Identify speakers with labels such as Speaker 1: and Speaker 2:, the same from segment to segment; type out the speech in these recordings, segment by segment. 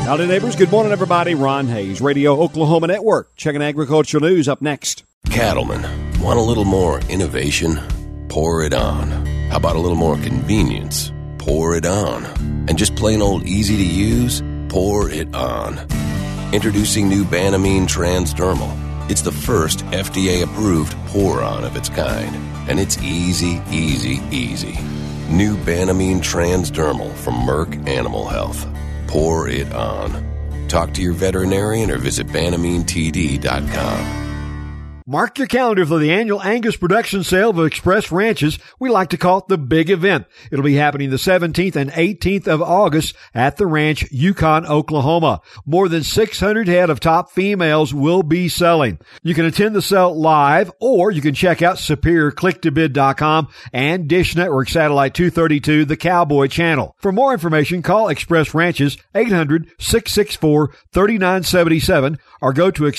Speaker 1: Howdy, neighbors. Good morning, everybody. Ron Hayes, Radio Oklahoma Network. Checking agricultural news up next.
Speaker 2: Cattlemen, want a little more innovation? Pour it on. How about a little more convenience? Pour it on. And just plain old easy to use? Pour it on. Introducing new Banamine Transdermal. It's the first FDA-approved pour-on of its kind. And it's easy, easy, easy. New Banamine Transdermal from Merck Animal Health. Pour it on. Talk to your veterinarian or visit BanameneTD.com.
Speaker 3: Mark your calendar for the annual Angus production sale of Express Ranches. We like to call it the big event. It'll be happening the 17th and 18th of August at the ranch, Yukon, Oklahoma. More than 600 head of top females will be selling. You can attend the sale live, or you can check out SuperiorClickToBid.com and Dish Network Satellite 232, the Cowboy Channel. For more information, call Express Ranches 800-664-3977 or go to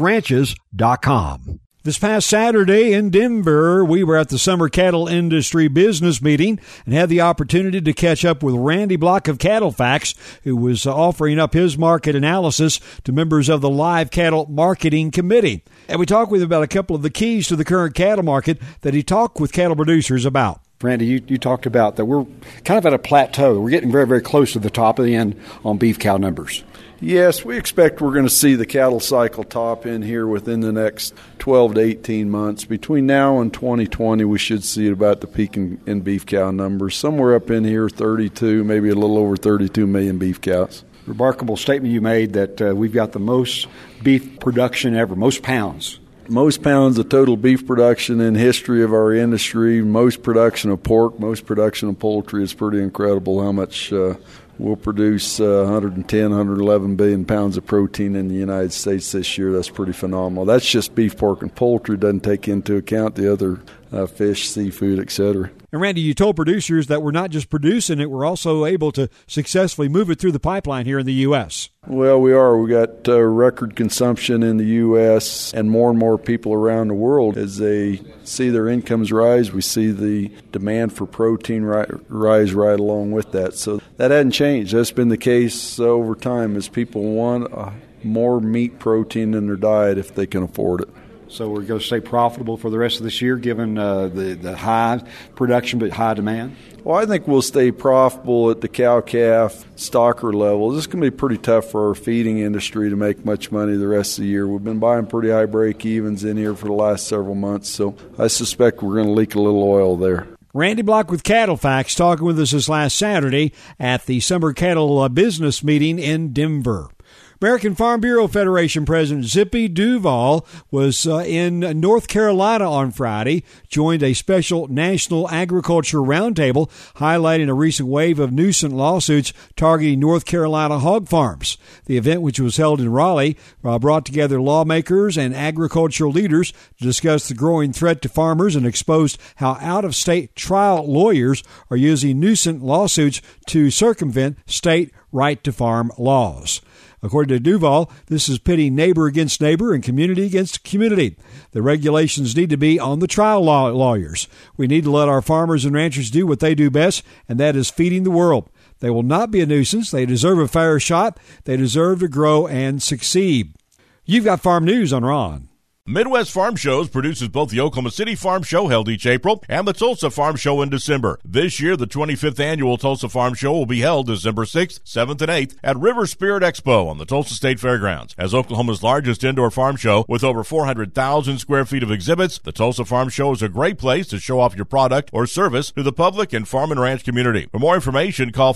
Speaker 3: expressranches.com.
Speaker 1: This past Saturday in Denver, we were at the Summer Cattle Industry Business Meeting and had the opportunity to catch up with Randy Block of Cattle Facts, who was offering up his market analysis to members of the Live Cattle Marketing Committee. And we talked with him about a couple of the keys to the current cattle market that he talked with cattle producers about.
Speaker 4: Randy, you talked about that we're kind of at a plateau. We're getting very, very close to the top of the end on beef cow numbers.
Speaker 5: Yes, we expect we're going to see the cattle cycle top in here within the next 12 to 18 months. Between now and 2020, we should see about the peak in beef cow numbers. Somewhere up in here, 32, maybe a little over 32 million beef cows.
Speaker 4: Remarkable statement you made that we've got the most beef production ever, most pounds.
Speaker 5: Most pounds of total beef production in history of our industry, most production of pork, most production of poultry. It's pretty incredible how much we'll produce 110, 111 billion pounds of protein in the United States this year. That's pretty phenomenal. That's just beef, pork, and poultry. Doesn't take into account the other fish, seafood, etc.
Speaker 1: And Randy, you told producers that we're not just producing it, we're also able to successfully move it through the pipeline here in the U.S.
Speaker 5: Well, we are. We got record consumption in the U.S. and more people around the world. As they see their incomes rise, we see the demand for protein rise right along with that. So that hasn't changed. That's been the case over time, as people want more meat protein in their diet if they can afford it.
Speaker 4: So we're going to stay profitable for the rest of this year, given the high production but high demand?
Speaker 5: Well, I think we'll stay profitable at the cow-calf stocker level. This is going to be pretty tough for our feeding industry to make much money the rest of the year. We've been buying pretty high break-evens in here for the last several months, so I suspect we're going to leak a little oil there.
Speaker 1: Randy Block with Cattle Facts talking with us this last Saturday at the Summer Cattle Business Meeting in Denver. American Farm Bureau Federation President Zippy Duval was in North Carolina on Friday, joined a special National Agriculture Roundtable highlighting a recent wave of nuisance lawsuits targeting North Carolina hog farms. The event, which was held in Raleigh, brought together lawmakers and agricultural leaders to discuss the growing threat to farmers and exposed how out-of-state trial lawyers are using nuisance lawsuits to circumvent state right-to-farm laws. According to Duval, this is pitting neighbor against neighbor and community against community. The regulations need to be on the trial lawyers. We need to let our farmers and ranchers do what they do best, and that is feeding the world. They will not be a nuisance. They deserve a fair shot. They deserve to grow and succeed. You've got farm news on Ron.
Speaker 6: Midwest Farm Shows produces both the Oklahoma City Farm Show, held each April, and the Tulsa Farm Show in December. This year, the 25th annual Tulsa Farm Show will be held December 6th, 7th, and 8th at River Spirit Expo on the Tulsa State Fairgrounds. As Oklahoma's largest indoor farm show with over 400,000 square feet of exhibits, the Tulsa Farm Show is a great place to show off your product or service to the public and farm and ranch community. For more information, call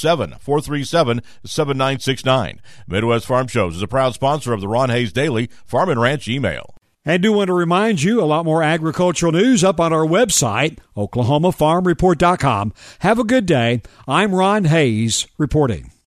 Speaker 6: 507-437-7969. Midwest Farm Shows is a proud sponsor of the Ron Hayes Daily Farm and Ranch email.
Speaker 1: I do want to remind you, a lot more agricultural news up on our website, OklahomaFarmReport.com. Have a good day. I'm Ron Hayes reporting.